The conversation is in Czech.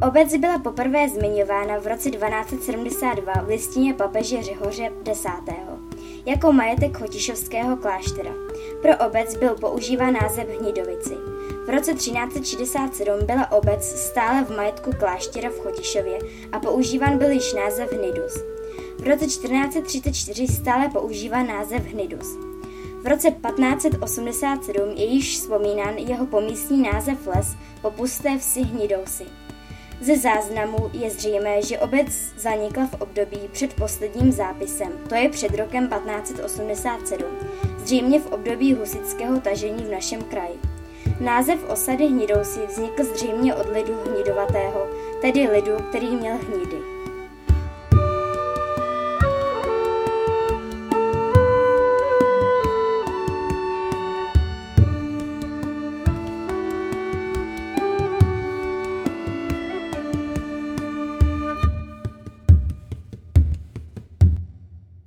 Obec byla poprvé zmiňována v roce 1272 v listině papeže Řehoře X. jako majetek Chotišovského kláštera. Pro obec byl používán název Hnidovici. V roce 1367 byla obec stále v majetku kláštera v Chotišově a používán byl již název Hnidus. V roce 1434 stále používá název Hnidus. V roce 1587 je již vzpomínán jeho pomístní název Les po pusté vsi Hnidousy. Ze záznamu je zřejmé, že obec zanikla v období před posledním zápisem, to je před rokem 1587, zřejmě v období husitského tažení v našem kraji. Název osady Hnidousy vznikl zřejmě od lidu hnidovatého, tedy lidu, který měl hnídy.